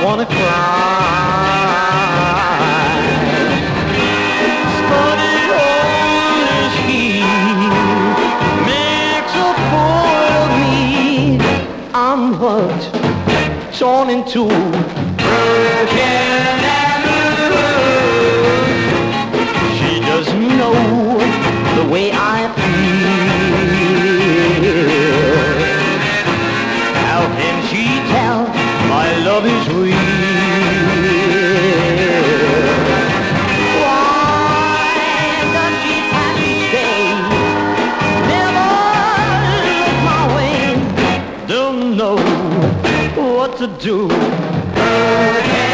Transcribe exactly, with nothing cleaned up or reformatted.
wanna cry. But it only she makes a fool of me. I'm hurt, torn in two, broken and blue. She doesn't know the way I feel. How can she tell my love is real? Why does she have to stay? Never look my way. Don't know what to do. Okay.